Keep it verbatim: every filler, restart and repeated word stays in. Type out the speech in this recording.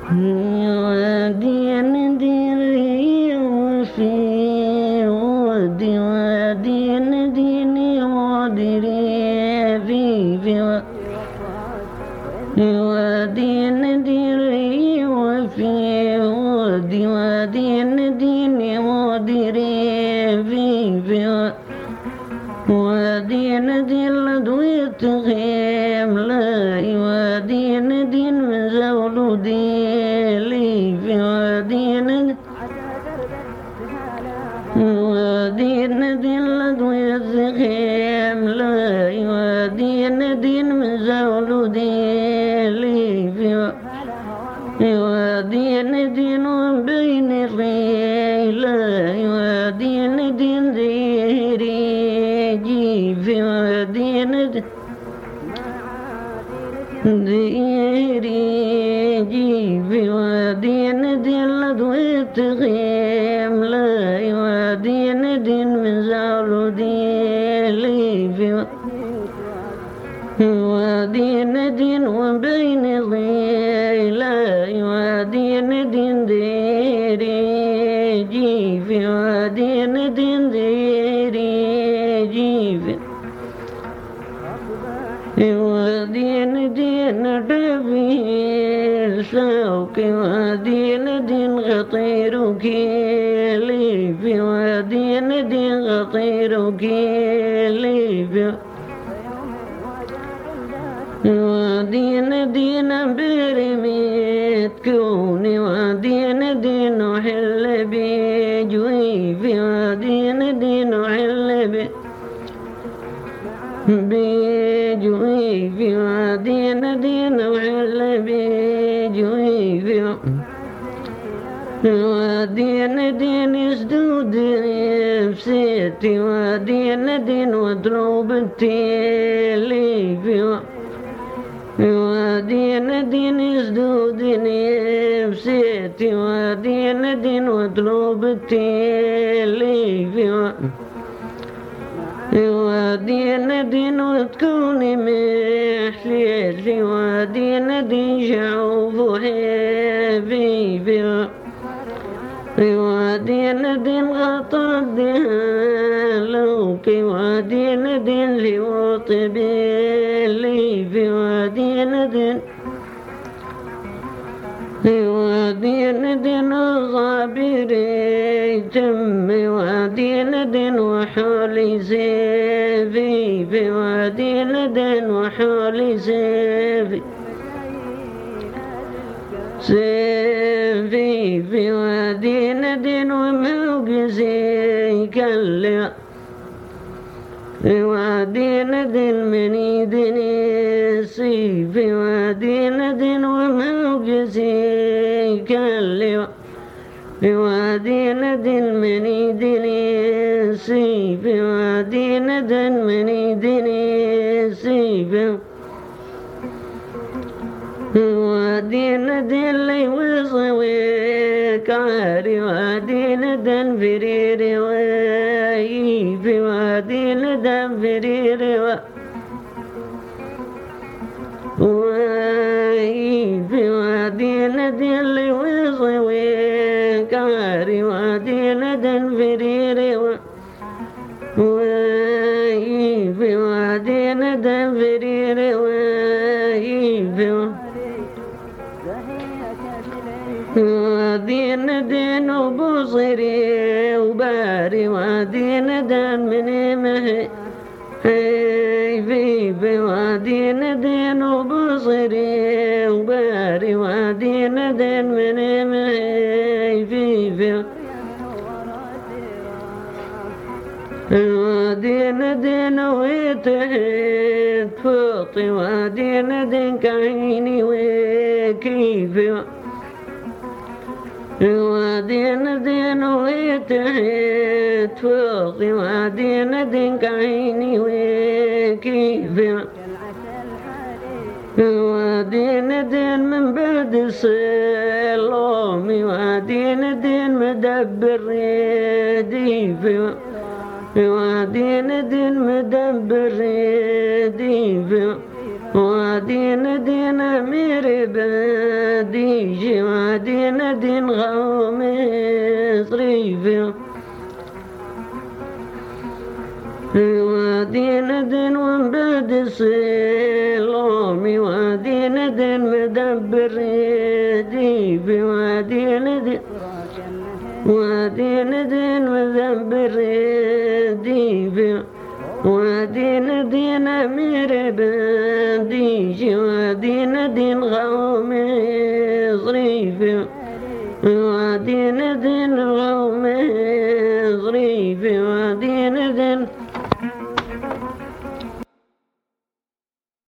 وادي نديري وفي ودي وادي نديني وديري في في وادي نديري وفي ودي وادي نديني وديري في في وادي ندي الأدوية تغيم لا يوادي ندين من زولودي لي في وادي ندي وادي ندي الأدوية تغيم لا يوادي ندين من زولودي لي في يوادي ندين وبين الريل لا يوادي ندين ذيري في وادي ندين ديري في وادي ندين لدوي تغيم لا يوادي ندين من زولودي لي في وادي ندين وبين الضيل لا يوادي ندين ديري في وادي ندين ديري في وادي ندين دبير سوق وادي ندين غطير كيلي في وادي ندين غطير كيلي في وادي ندين برميت كوني وادي ندين وحل بجوي في وادي ندين وحل بي بجوي في وادي ندين وحل بجوي في وادي ندين يسدود نفسيتي وادي ندين وضروب التيلي في وادي ندين يسدود نفسيتي وادي ندين وضروب التيلي في وادي ندين وتكوني محليتي وادي ندين شعوف حبيبي في وادي ندين غطر دهلوكي وادي ندين لوط بيلي في وادي ندين في وادي ندين صابري تم وادي ندين وحولي سيفي في وادي ندين وحولي سيفي سيفي في وادي ندين وموقزي كالي في وادي ندين من يدني سيفي وادي ندين وموقزي كالي في وادي ندين من يدني سيفي وادي ندين من يدني سيفي وادي ندين لي وصوي كاري وادي ندين فريري وي في وادي ندين فريري وي في وادي ندين لي وصوي كاري وادي ندين فريري وي في وادي ندين فريري وي في وادي ندين وبصري وباري وادي ندين من مهي في في وادي ندين وبصري وباري وادي ندين من مهي في في وادي ندين ويتهد فوطي وادي ندين كعيني وكيفي وادي ندين ويتهد فوطي وادي ندين كعيني وكيفي وادي ندين من بعد الصلومي وادي ندين مدبر رديفي وادي ندين مدبر رديفي وادي ندين أمير بن ديجي وادي ندين غومي صريفي وادي ندين ومبد صيلومي وادي ندين مدبر ديفي وادي ندين وادي ندين مدبر ديفي وادي ندين أمير بنديجي وادي ندين غومي ظريفي وادي ندين غومي ظريفي وادي